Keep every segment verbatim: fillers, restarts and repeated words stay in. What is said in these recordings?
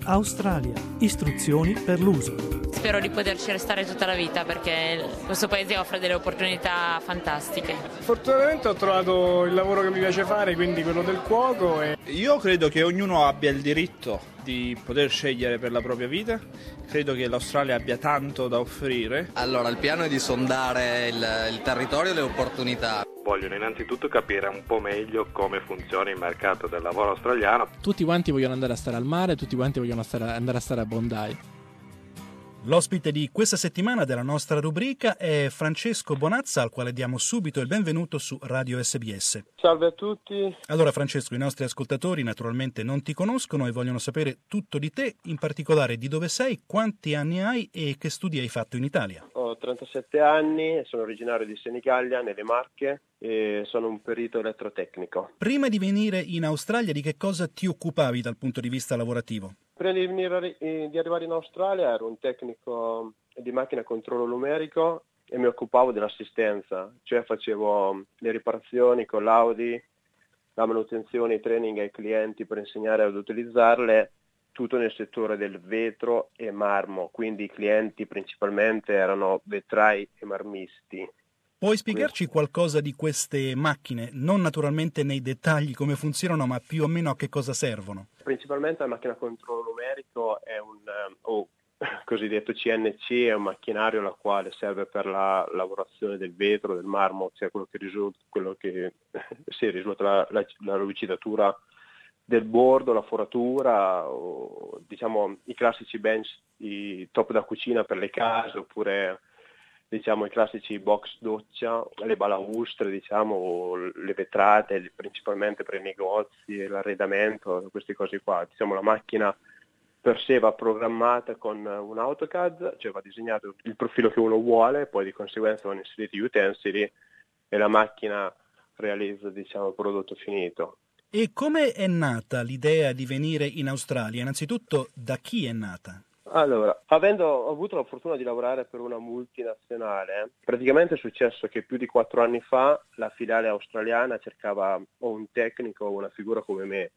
Australia. Istruzioni per l'uso. Spero di poterci restare tutta la vita perché questo paese offre delle opportunità fantastiche. Fortunatamente ho trovato il lavoro che mi piace fare, quindi quello del cuoco. E... Io credo che ognuno abbia il diritto di poter scegliere per la propria vita. Credo che l'Australia abbia tanto da offrire. Allora, il piano è di sondare il, il territorio e le opportunità. Vogliono innanzitutto capire un po' meglio come funziona il mercato del lavoro australiano. Tutti quanti vogliono andare a stare al mare, tutti quanti vogliono stare, andare a stare a Bondi. L'ospite di questa settimana della nostra rubrica è Francesco Bonazza, al quale diamo subito il benvenuto su Radio S B S. Salve a tutti. Allora Francesco, i nostri ascoltatori naturalmente non ti conoscono e vogliono sapere tutto di te, in particolare di dove sei, quanti anni hai e che studi hai fatto in Italia. Ho trentasette anni, sono originario di Senigallia, nelle Marche, e sono un perito elettrotecnico. Prima di venire in Australia, di che cosa ti occupavi dal punto di vista lavorativo? Prima di, venire, di arrivare in Australia ero un tecnico di macchina a controllo numerico e mi occupavo dell'assistenza, cioè facevo le riparazioni con l'Audi, la manutenzione, i training ai clienti per insegnare ad utilizzarle, tutto nel settore del vetro e marmo, quindi i clienti principalmente erano vetrai e marmisti. Puoi spiegarci qualcosa di queste macchine, non naturalmente nei dettagli come funzionano, ma più o meno a che cosa servono? Principalmente la macchina a controllo numerico è un o cosiddetto C N C, è un macchinario la quale serve per la lavorazione del vetro, del marmo, cioè quello che risulta, quello che sì, risulta la, la, la lucidatura del bordo, la foratura, o, diciamo i classici bench, i top da cucina per le case, oppure diciamo i classici box doccia, le balaustre, diciamo, o le vetrate, principalmente per i negozi e l'arredamento, queste cose qua. Diciamo la macchina per sé va programmata con un AutoCAD, cioè va disegnato il profilo che uno vuole, poi di conseguenza vanno inseriti gli utensili e la macchina realizza, diciamo, il prodotto finito. E come è nata l'idea di venire in Australia? Innanzitutto, da chi è nata? Allora, avendo avuto la fortuna di lavorare per una multinazionale, praticamente è successo che più di quattro anni fa la filiale australiana cercava o un tecnico o una figura come me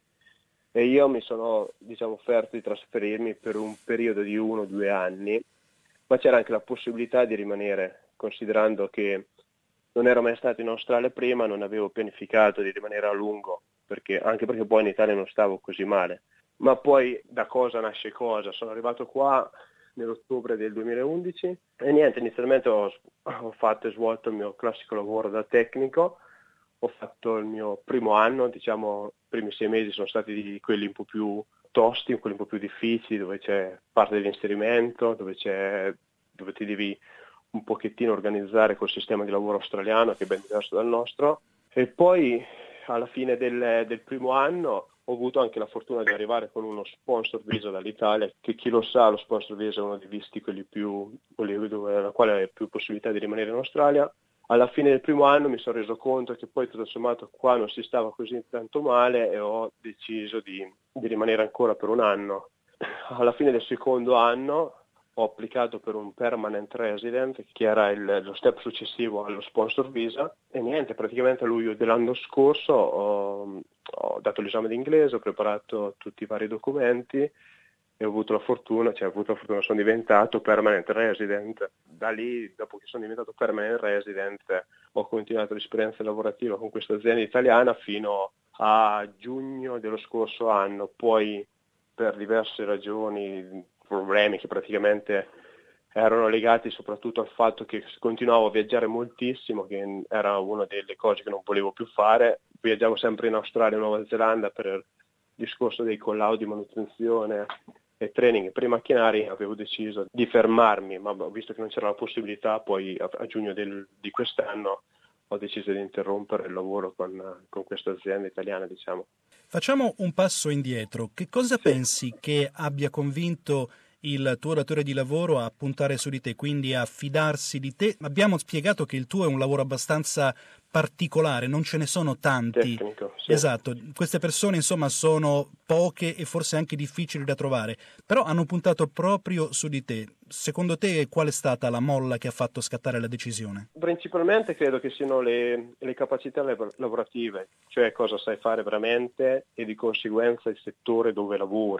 e io mi sono, diciamo, offerto di trasferirmi per un periodo di uno o due anni, ma c'era anche la possibilità di rimanere, considerando che non ero mai stato in Australia prima, non avevo pianificato di rimanere a lungo, perché, anche perché poi in Italia non stavo così male. Ma poi da cosa nasce cosa? Sono arrivato qua nell'ottobre del duemilaundici e niente, inizialmente ho, ho fatto e svolto il mio classico lavoro da tecnico, ho fatto il mio primo anno, diciamo i primi sei mesi sono stati quelli un po' più tosti, quelli un po' più difficili, dove c'è parte dell'inserimento, dove, c'è, dove ti devi un pochettino organizzare col sistema di lavoro australiano che è ben diverso dal nostro, e poi alla fine del, del primo anno ho avuto anche la fortuna di arrivare con uno sponsor visa dall'Italia, che chi lo sa lo sponsor visa è uno dei visti quelli più, quelli dove, alla quale hai più possibilità di rimanere in Australia. Alla fine del primo anno mi sono reso conto che poi tutto sommato qua non si stava così tanto male e ho deciso di, di rimanere ancora per un anno. Alla fine del secondo anno ho applicato per un permanent resident, che era il, lo step successivo allo sponsor visa, e niente, praticamente a luglio dell'anno scorso ho, ho dato l'esame di inglese, ho preparato tutti i vari documenti e ho avuto la fortuna, cioè ho avuto la fortuna, sono diventato permanent resident. Da lì, dopo che sono diventato permanent resident, ho continuato l'esperienza lavorativa con questa azienda italiana fino a giugno dello scorso anno, poi per diverse ragioni, problemi che praticamente erano legati soprattutto al fatto che continuavo a viaggiare moltissimo, che era una delle cose che non volevo più fare. Viaggiavo sempre in Australia e Nuova Zelanda per il discorso dei call-out di manutenzione e training per i macchinari. Avevo deciso di fermarmi, ma visto che non c'era la possibilità, poi a, a giugno del, di quest'anno ho deciso di interrompere il lavoro con, con questa azienda italiana, diciamo. Facciamo un passo indietro. Che cosa sì. pensi che abbia convinto il tuo datore di lavoro a puntare su di te, quindi a fidarsi di te? Abbiamo spiegato che il tuo è un lavoro abbastanza particolare, non ce ne sono tanti. Tecnico, sì. Esatto, queste persone insomma sono poche e forse anche difficili da trovare, però hanno puntato proprio su di te. Secondo te qual è stata la molla che ha fatto scattare la decisione? Principalmente credo che siano le, le capacità lavorative, cioè cosa sai fare veramente e di conseguenza il settore dove lavori,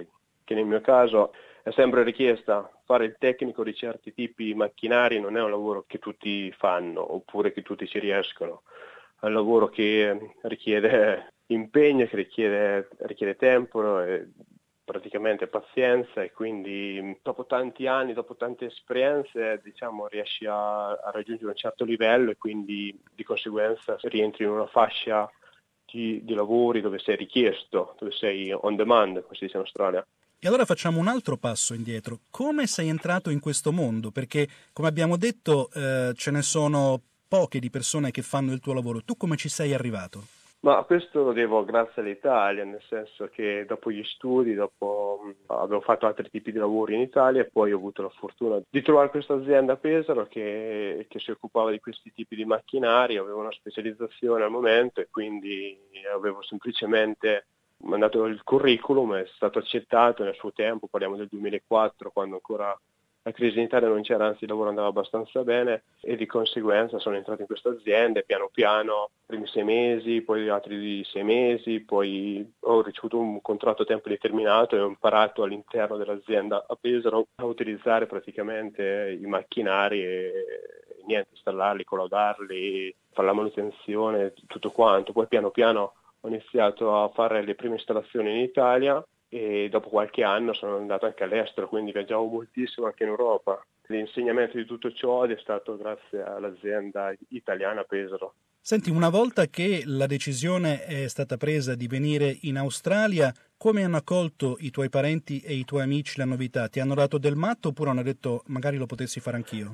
che nel mio caso è sempre richiesta. Fare il tecnico di certi tipi di macchinari non è un lavoro che tutti fanno oppure che tutti ci riescono, è un lavoro che richiede impegno, che richiede, richiede tempo e praticamente pazienza, e quindi dopo tanti anni, dopo tante esperienze, diciamo, riesci a, a raggiungere un certo livello e quindi di conseguenza rientri in una fascia di, di lavori dove sei richiesto, dove sei on demand, come si dice in Australia. E allora facciamo un altro passo indietro. Come sei entrato in questo mondo? Perché, come abbiamo detto, eh, ce ne sono poche di persone che fanno il tuo lavoro. Tu come ci sei arrivato? Ma questo lo devo grazie all'Italia, nel senso che dopo gli studi, dopo avevo fatto altri tipi di lavori in Italia e poi ho avuto la fortuna di trovare questa azienda a Pesaro che, che si occupava di questi tipi di macchinari, avevo una specializzazione al momento e quindi avevo semplicemente mandato il curriculum, è stato accettato nel suo tempo, parliamo del duemilaquattro, quando ancora la crisi in Italia non c'era, anzi il lavoro andava abbastanza bene, e di conseguenza sono entrato in questa azienda e piano piano, primi sei mesi, poi altri di sei mesi, poi ho ricevuto un contratto a tempo determinato e ho imparato all'interno dell'azienda a Pesaro a utilizzare praticamente i macchinari e niente, installarli, collaudarli, fare la manutenzione, tutto quanto. Poi piano piano ho iniziato a fare le prime installazioni in Italia e dopo qualche anno sono andato anche all'estero, quindi viaggiavo moltissimo anche in Europa. L'insegnamento di tutto ciò è stato grazie all'azienda italiana Pesaro. Senti, una volta che la decisione è stata presa di venire in Australia, come hanno accolto i tuoi parenti e i tuoi amici la novità? Ti hanno dato del matto oppure hanno detto magari lo potessi fare anch'io?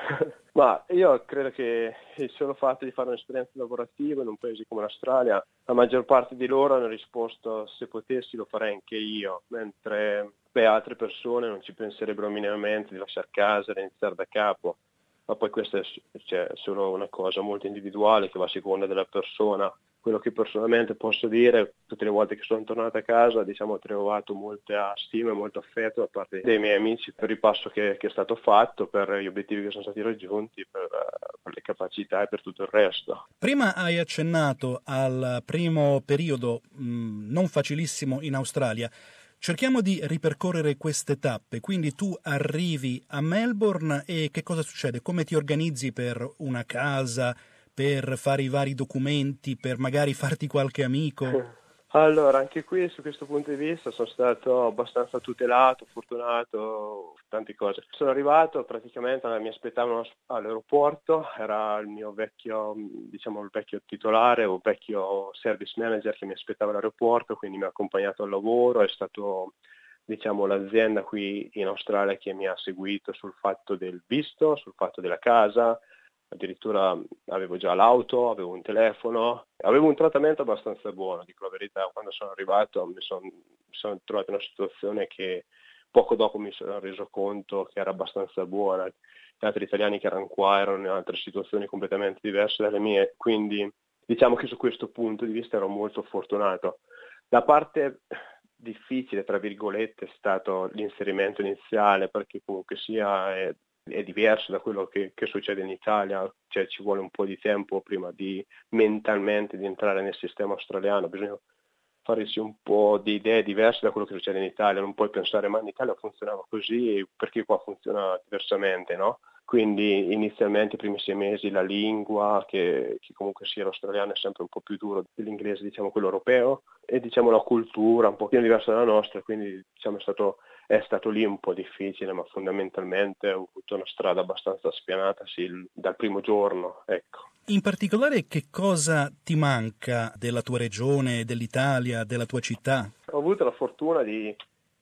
Ma io credo che il solo fatto di fare un'esperienza lavorativa in un paese come l'Australia, la maggior parte di loro hanno risposto se potessi lo farei anche io, mentre beh, altre persone non ci penserebbero minimamente di lasciare casa e iniziare da capo. Ma poi questa è cioè, solo una cosa molto individuale che va a seconda della persona. Quello che personalmente posso dire, tutte le volte che sono tornato a casa, diciamo, ho trovato molta stima e molto affetto da parte dei miei amici per il passo che, che è stato fatto, per gli obiettivi che sono stati raggiunti, per, per le capacità e per tutto il resto. Prima hai accennato al primo periodo mh, non facilissimo in Australia. Cerchiamo di ripercorrere queste tappe, quindi tu arrivi a Melbourne e che cosa succede? Come ti organizzi per una casa, per fare i vari documenti, per magari farti qualche amico? Allora, anche qui su questo punto di vista sono stato abbastanza tutelato, fortunato, tante cose. Sono arrivato, praticamente mi aspettavano all'aeroporto, era il mio vecchio, diciamo il vecchio titolare o vecchio service manager che mi aspettava all'aeroporto, quindi mi ha accompagnato al lavoro, è stato diciamo l'azienda qui in Australia che mi ha seguito sul fatto del visto, sul fatto della casa. Addirittura avevo già l'auto, avevo un telefono, avevo un trattamento abbastanza buono, dico la verità. Quando sono arrivato mi sono, mi sono trovato in una situazione che poco dopo mi sono reso conto che era abbastanza buona. Gli altri italiani che erano qua erano in altre situazioni completamente diverse dalle mie, quindi diciamo che su questo punto di vista ero molto fortunato. La parte difficile, tra virgolette, è stato l'inserimento iniziale, perché comunque sia... È, è diverso da quello che, che succede in Italia, cioè ci vuole un po' di tempo prima di mentalmente di entrare nel sistema australiano, bisogna farsi un po' di idee diverse da quello che succede in Italia, non puoi pensare ma in Italia funzionava così, perché qua funziona diversamente, no? Quindi inizialmente i primi sei mesi la lingua, che, che comunque sia l'australiano è sempre un po' più duro dell'inglese, diciamo quello europeo, e diciamo la cultura un pochino diversa dalla nostra, quindi diciamo è stato È stato lì un po' difficile, ma fondamentalmente ho avuto una strada abbastanza spianata sì, dal primo giorno, ecco. In particolare che cosa ti manca della tua regione, dell'Italia, della tua città? Ho avuto la fortuna di,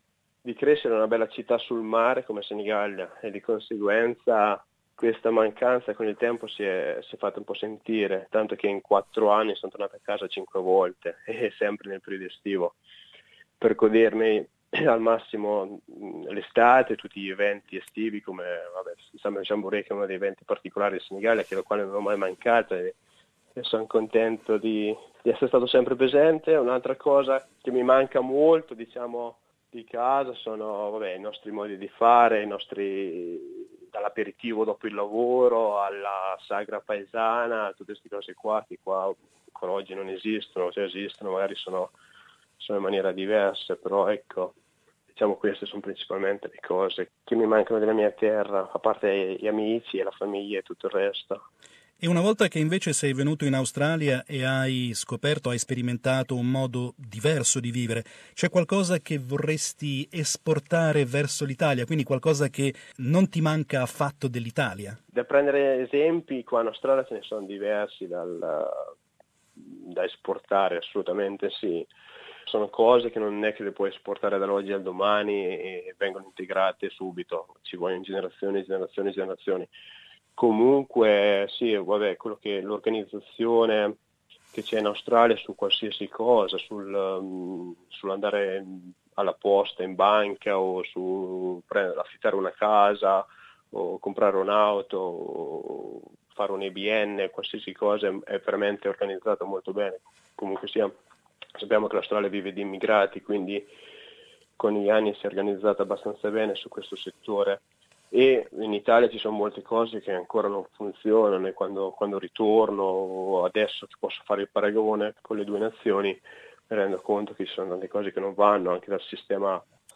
di crescere in una bella città sul mare come Senigallia e di conseguenza questa mancanza con il tempo si è, si è fatta un po' sentire, tanto che in quattro anni sono tornato a casa cinque volte e sempre nel periodo estivo per godermi al massimo l'estate, tutti gli eventi estivi come vabbè, Summer Jamboree, che è uno dei eventi particolari del Senigallia, che lo quale non ho mai mancato e, e sono contento di, di essere stato sempre presente. Un'altra cosa che mi manca molto, diciamo, di casa sono vabbè, i nostri modi di fare, i nostri dall'aperitivo dopo il lavoro alla sagra paesana, tutte queste cose qua che qua ancora oggi non esistono, cioè esistono, magari sono sono in maniera diversa, però ecco, Diciamo queste sono principalmente le cose che mi mancano della mia terra, a parte gli amici e la famiglia e tutto il resto. E una volta che invece sei venuto in Australia e hai scoperto, hai sperimentato un modo diverso di vivere, c'è qualcosa che vorresti esportare verso l'Italia, quindi qualcosa che non ti manca affatto dell'Italia? Da prendere esempi, qua in Australia ce ne sono diversi dal, da esportare, assolutamente sì. Sono cose che non è che le puoi esportare dall'oggi al domani e vengono integrate subito, ci vogliono generazioni, generazioni, generazioni. Comunque sì, vabbè, quello che l'organizzazione che c'è in Australia su qualsiasi cosa, sul, um, sull'andare alla posta in banca o su prendere, affittare una casa o comprare un'auto o fare un A B N, qualsiasi cosa è veramente organizzata molto bene. Comunque sia, sappiamo che l'Australia vive di immigrati, quindi con gli anni si è organizzata abbastanza bene su questo settore. E in Italia ci sono molte cose che ancora non funzionano e quando, quando ritorno, adesso che posso fare il paragone con le due nazioni, mi rendo conto che ci sono tante cose che non vanno, anche dal sistema,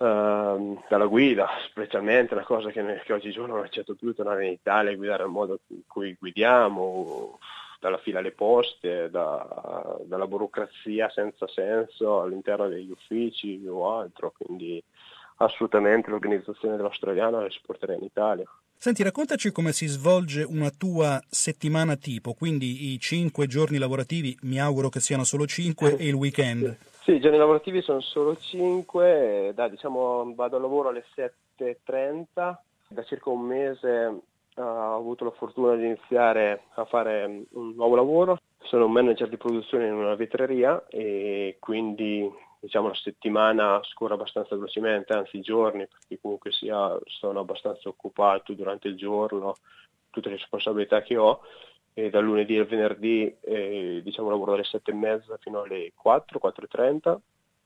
uh, dalla guida, specialmente una cosa che, che oggigiorno non accetto più, tornare in Italia e guidare al modo in cui guidiamo, dalla fila alle poste, da, dalla burocrazia senza senso all'interno degli uffici o altro, quindi assolutamente l'organizzazione dell'australiano la esporterei in Italia. Senti, raccontaci come si svolge una tua settimana tipo, quindi i cinque giorni lavorativi, mi auguro che siano solo cinque, e il weekend. Sì, i giorni lavorativi sono solo cinque, dai, diciamo vado al lavoro alle sette e trenta, da circa un mese uh, ho avuto la fortuna di iniziare a fare un nuovo lavoro, sono un manager di produzione in una vetreria e quindi diciamo la settimana scorre abbastanza velocemente, anzi i giorni, perché comunque sia sono abbastanza occupato durante il giorno, tutte le responsabilità che ho, e dal lunedì al venerdì eh, diciamo lavoro dalle sette e mezza fino alle quattro, quattro e trenta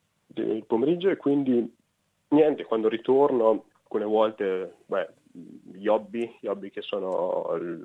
del pomeriggio, e quindi niente, quando ritorno alcune volte beh, gli hobby, gli hobby che sono il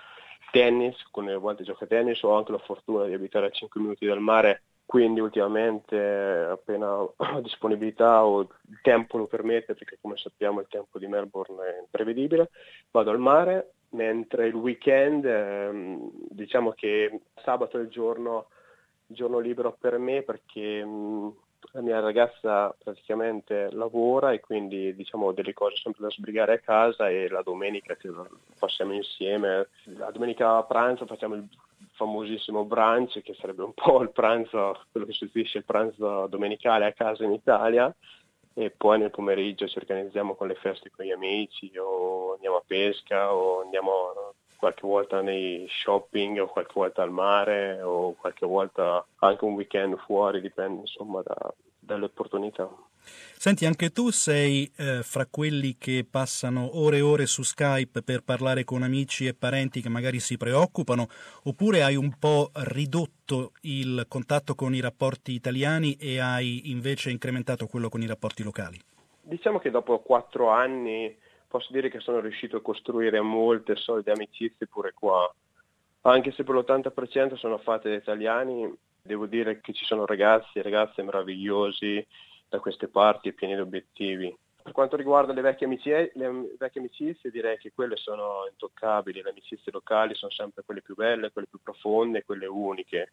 tennis, alcune volte gioco a tennis, ho anche la fortuna di abitare a cinque minuti dal mare. Quindi ultimamente appena ho disponibilità o il tempo lo permette, perché come sappiamo il tempo di Melbourne è imprevedibile, vado al mare, mentre il weekend ehm, diciamo che sabato è il giorno, il giorno libero per me, perché mh, la mia ragazza praticamente lavora e quindi diciamo ho delle cose sempre da sbrigare a casa, e la domenica che passiamo insieme, la domenica a pranzo facciamo il famosissimo brunch, che sarebbe un po' il pranzo, quello che sostituisce il pranzo domenicale a casa in Italia, e poi nel pomeriggio ci organizziamo con le feste con gli amici, o andiamo a pesca, o andiamo qualche volta nei shopping, o qualche volta al mare, o qualche volta anche un weekend fuori, dipende insomma da, dalle opportunità. Senti, anche tu sei eh, fra quelli che passano ore e ore su Skype per parlare con amici e parenti che magari si preoccupano, oppure hai un po' ridotto il contatto con i rapporti italiani e hai invece incrementato quello con i rapporti locali? Diciamo che dopo quattro anni posso dire che sono riuscito a costruire molte solide amicizie pure qua, anche se per l'ottanta per cento sono fatte da italiani. Devo dire che ci sono ragazzi e ragazze meravigliosi da queste parti, pieni di obiettivi. Per quanto riguarda le vecchie amicizie, le vecchie amicizie direi che quelle sono intoccabili, le amicizie locali sono sempre quelle più belle, quelle più profonde, quelle uniche.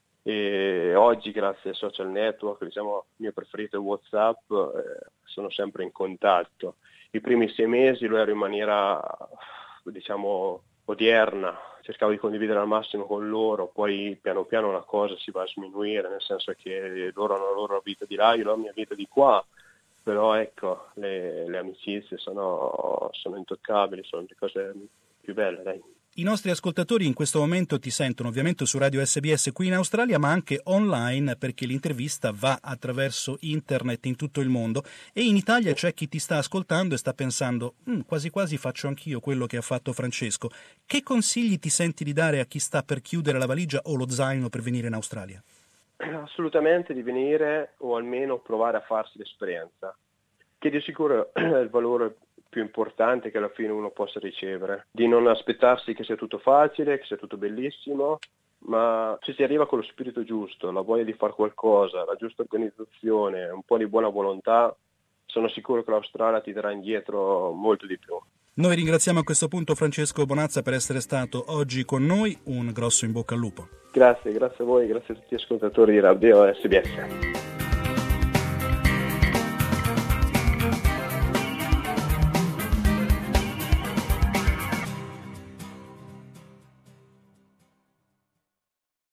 E oggi grazie ai social network, diciamo il mio preferito è WhatsApp, eh, sono sempre in contatto. I primi sei mesi lo ero in maniera diciamo odierna, cercavo di condividere al massimo con loro, poi piano piano la cosa si va a sminuire, nel senso che loro hanno la loro vita di là, io ho la mia vita di qua, però ecco, le, le amicizie sono, sono intoccabili, sono le cose più belle, dai. I nostri ascoltatori in questo momento ti sentono ovviamente su Radio S B S qui in Australia, ma anche online, perché l'intervista va attraverso internet in tutto il mondo, e in Italia c'è chi ti sta ascoltando e sta pensando mm, quasi quasi faccio anch'io quello che ha fatto Francesco. Che consigli ti senti di dare a chi sta per chiudere la valigia o lo zaino per venire in Australia? Assolutamente di venire, o almeno provare a farsi l'esperienza, che di sicuro è il valore più importante che alla fine uno possa ricevere, di non aspettarsi che sia tutto facile, che sia tutto bellissimo, ma se si arriva con lo spirito giusto, la voglia di fare qualcosa, la giusta organizzazione, un po' di buona volontà, sono sicuro che l'Australia ti darà indietro molto di più. Noi ringraziamo a questo punto Francesco Bonazza per essere stato oggi con noi, un grosso in bocca al lupo. Grazie, grazie a voi, grazie a tutti gli ascoltatori di Radio S B S.